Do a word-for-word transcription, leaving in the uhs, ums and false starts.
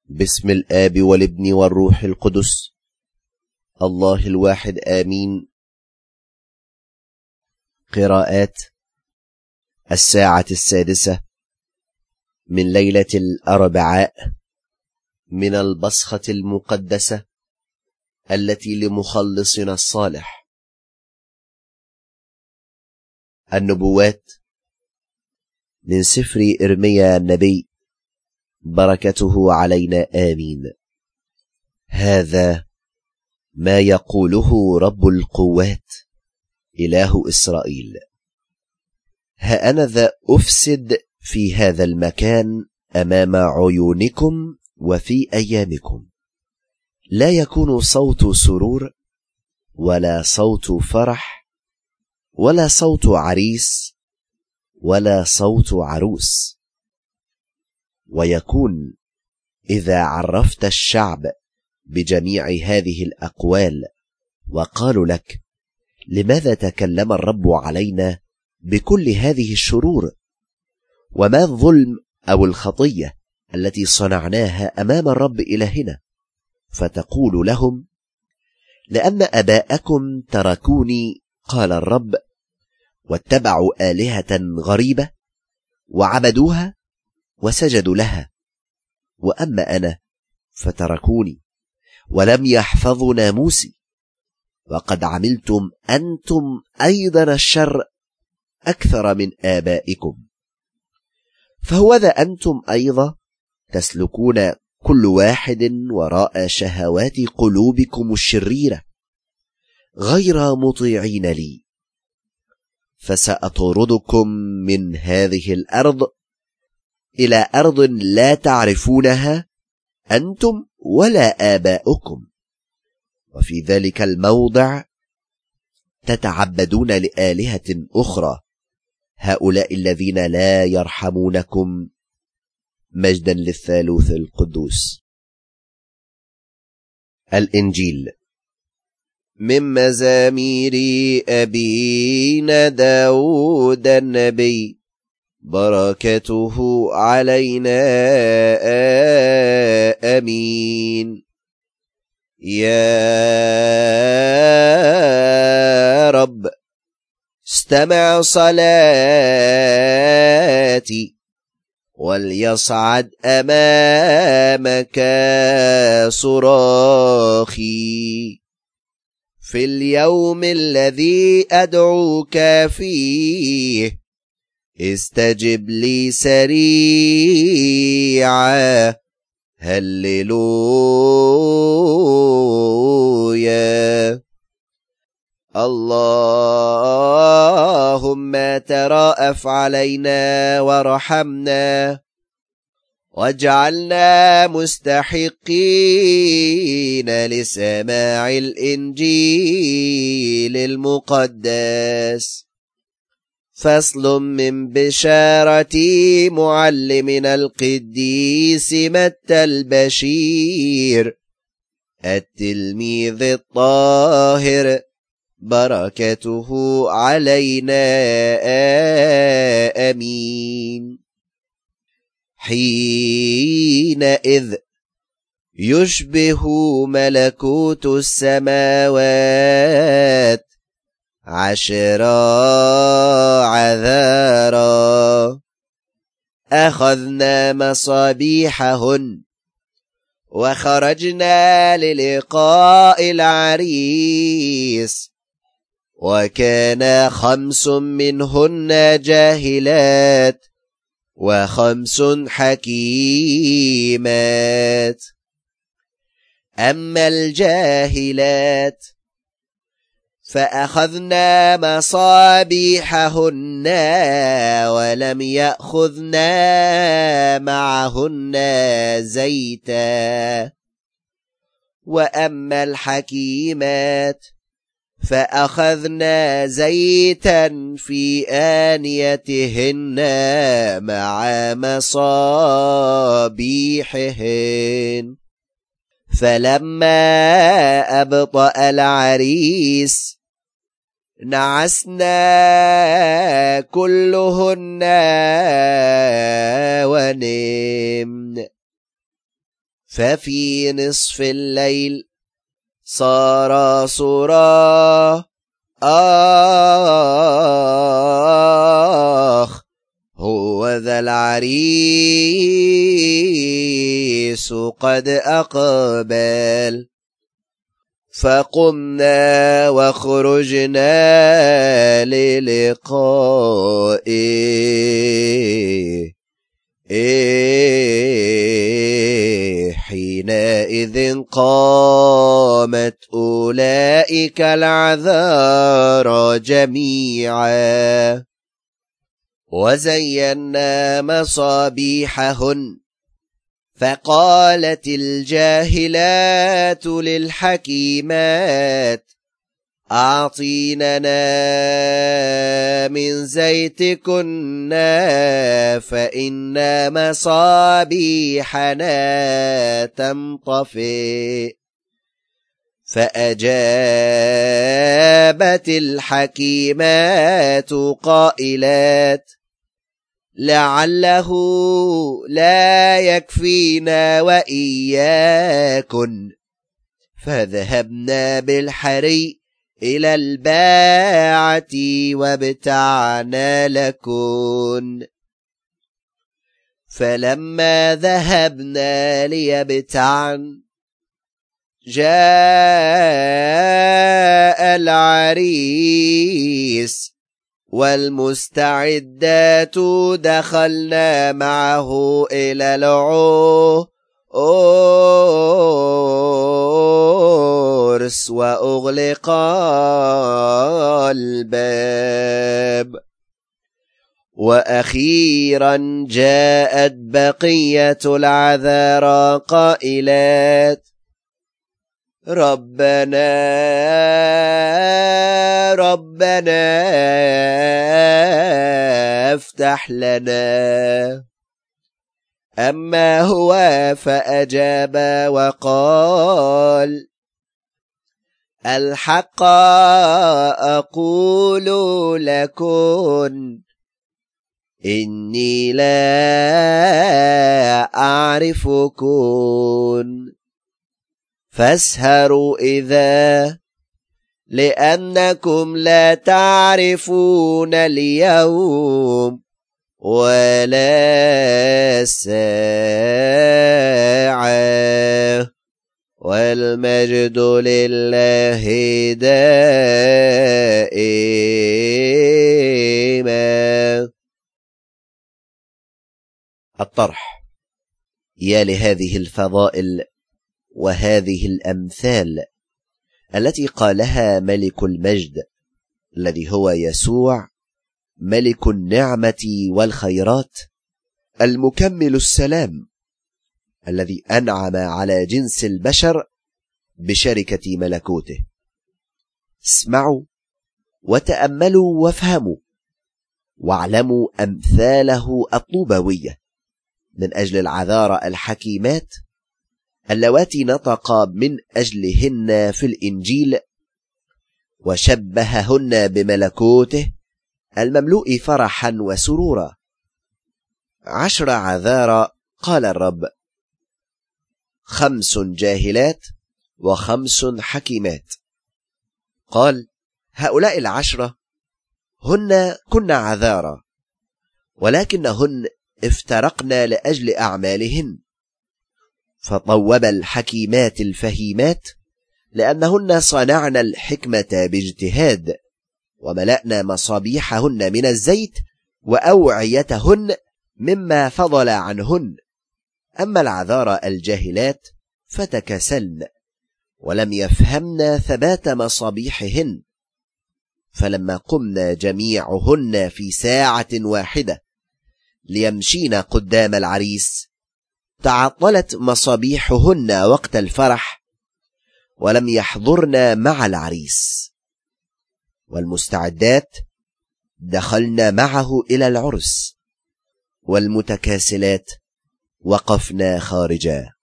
باسم الآب والابن والروح القدس الله الواحد آمين. قراءات الساعة السادسة من ليلة الأربعاء من البصخة المقدسة التي لمخلصنا الصالح. النبوات من سفر إرميا النبي، بركته علينا آمين. هذا ما يقوله رب القوات إله إسرائيل: ها أنا ذا أفسد في هذا المكان أمام عيونكم وفي أيامكم، لا يكون صوت سرور ولا صوت فرح ولا صوت عريس ولا صوت عروس. ويكون إذا عرفت الشعب بجميع هذه الأقوال وقالوا لك: لماذا تكلم الرب علينا بكل هذه الشرور؟ وما الظلم أو الخطية التي صنعناها أمام الرب إلهنا؟ فتقول لهم: لأن أباءكم تركوني، قال الرب، واتبعوا آلهة غريبة وعبدوها وسجدوا لها. وأما أنا فتركوني ولم يحفظوا ناموسي، وقد عملتم أنتم أيضا الشر أكثر من آبائكم. فهوذا أنتم أيضا تسلكون كل واحد وراء شهوات قلوبكم الشريرة غير مطيعين لي، فسأطردكم من هذه الأرض إلى أرض لا تعرفونها أنتم ولا آباؤكم، وفي ذلك الموضع تتعبدون لآلهة أخرى، هؤلاء الذين لا يرحمونكم. مجدا للثالوث القدوس. الإنجيل من مزامير أبينا داود النبي، بركته علينا آمين. يا رب استمع صلاتي، وليصعد أمامك صراخي في اليوم الذي أدعوك فيه. استجب لي سريعا، هللويا. اللهم ترأف علينا وارحمنا، واجعلنا مستحقين لسماع الإنجيل المقدس. فصل من بشارة معلمنا القديس متى البشير، التلميذ الطاهر، بركته علينا آمين. حينئذ يشبه ملكوت السماوات عشرا عذارا، أخذنا مصابيحهن وخرجنا للقاء العريس، وكان خمس منهن جاهلات وخمس حكيمات. أما الجاهلات فأخذنا مصابيحهن ولم يأخذنا معهن زيتا. وأما الحكيمات فأخذنا زيتا في آنيتهن مع مصابيحهن. فلما أبطأ العريس نعسنا كلهن ونمن. ففي نصف الليل صار صراخ آخ هو ذا العريس قد أقبل. فقمنا وخرجنا للقائه حينئذ قامت أولئك العذارى جميعا وزينا مصابيحهن. فقالت الجاهلات للحكيمات أعطيننا من زيتكن فإن مصابيحنا تنطفئ. فأجابت الحكيمات قائلات لعله لا يكفينا وإياكن. فذهبنا بالحري إلى الباعة وابتعنا لكن. فلما ذهبنا ليبتعن جاء العريس والمستعدات دخلنا معه إلى العرس وأغلق الباب. وأخيرا جاءت بقية العذارى قائلات ربنا ربنا افتح لنا. أما هو فأجاب وقال الحق أقول لكم إني لا أعرفكم فاسهروا إذا لأنكم لا تعرفون اليوم ولا الساعة والمجد لله دائما. الطرح. يا لهذه الفضائل وهذه الأمثال التي قالها ملك المجد الذي هو يسوع ملك النعمة والخيرات المكمل السلام الذي أنعم على جنس البشر بشركة ملكوته. اسمعوا وتأملوا وافهموا واعلموا أمثاله الطوبوية من أجل العذارى الحكيمات اللواتي نطق من أجلهن في الإنجيل وشبههن بملكوته المملوء فرحا وسرورا. عشر عذارى قال الرب، خمس جاهلات وخمس حكيمات. قال هؤلاء العشرة هن كن عذارى ولكنهن افترقن لأجل أعمالهن. فطوب الحكيمات الفهيمات لأنهن صنعن الحكمة باجتهاد وملأنا مصابيحهن من الزيت وأوعيتهن مما فضل عنهن. أما العذارى الجاهلات فتكسلن ولم يفهمن ثبات مصابيحهن. فلما قمنا جميعهن في ساعة واحدة ليمشين قدام العريس تعطلت مصابيحهن وقت الفرح ولم يحضرن مع العريس. والمستعدات دخلن معه إلى العرس والمتكاسلات وقفنا خارجا.